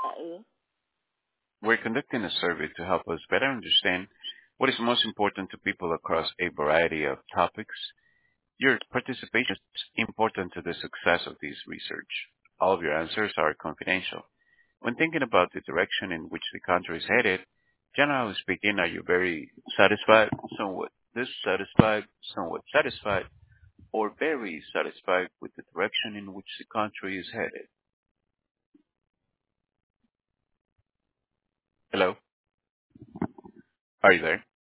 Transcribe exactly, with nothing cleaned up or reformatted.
We're conducting a survey to help us better understand what is most important to people across a variety of topics. Your participation is important to the success of this research. All of your answers are confidential. When thinking about the direction in which the country is headed, generally speaking, are you very satisfied, somewhat dissatisfied, somewhat satisfied, or very satisfied with the direction in which the country is headed? Hello? Are you there?